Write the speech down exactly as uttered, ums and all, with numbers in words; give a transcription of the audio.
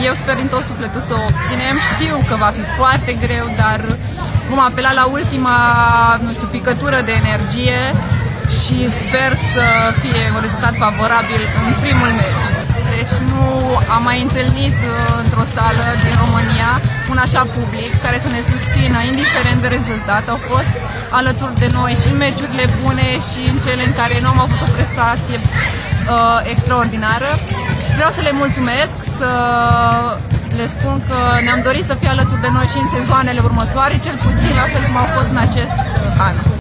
Eu sper din tot sufletul să o obținem. Știu că va fi foarte greu, dar vom apela la ultima, nu știu, picătură de energie și sper să fie un rezultat favorabil în primul meci. Deci nu am mai întâlnit într-o sală din România un așa public care să ne susțină, indiferent de rezultat. Au fost alături de noi și în meciurile bune și în cele în care nu am avut o prestație uh, extraordinară. Vreau să le mulțumesc, să le spun că ne-am dorit să fie alături de noi și în sezoanele următoare, cel puțin la fel cum au fost în acest an.